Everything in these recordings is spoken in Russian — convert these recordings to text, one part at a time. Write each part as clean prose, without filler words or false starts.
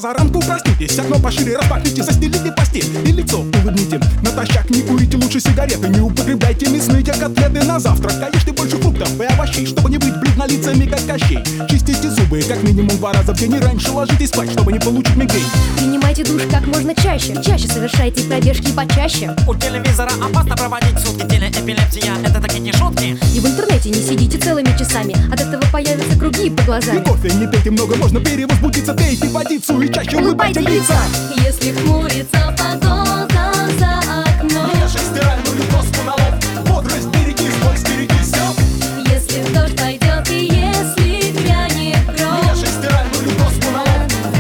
позаранку проснитесь, окно пошире распахните, застелите постель и лицо улыбните. Натощак не курите лучше сигареты, не употребляйте мясные котлеты на завтрак. Ешьте больше фруктов и овощей, чтобы не быть бледнолицами, как Кощей. Чистите зубы как минимум 2 раза в день и раньше ложитесь спать, чтобы не получить мигрень. Принимайте душ как можно чаще, чаще совершайте пробежки почаще. У телевизора опасно проводить сутки, телеэпилепсия — это такие не шутки. И в интернете не сидите целыми часами, от этого появятся круги под И глазами. кофе не пейте много, можно перевозбудиться. Пейте водицу и чаще улыбайте лица. Если хмурится погода за окном, Вешай стиральную доску на лоб, бодрость береги, злой стереги стёб. если дождь пойдет и если грянет гром, Вешай стиральную доску на лоб.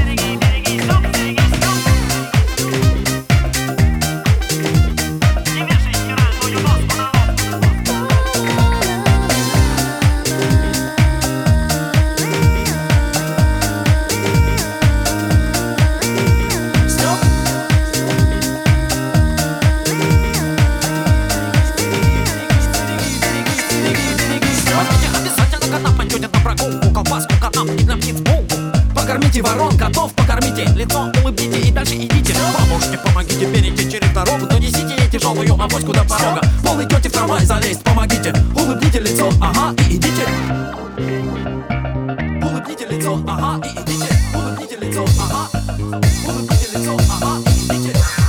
Покормите ворон, котов покормите, лицо улыбните и дальше идите. Бабушке помогите, перейти через дорогу, донесите ей тяжелую авоську до порога. Полной тете в трамвай залезть помогите, улыбните лицо, ага, и идите. Улыбните лицо, ага, и идите. Улыбните лицо, ага. Улыбните лицо, ага, и идите.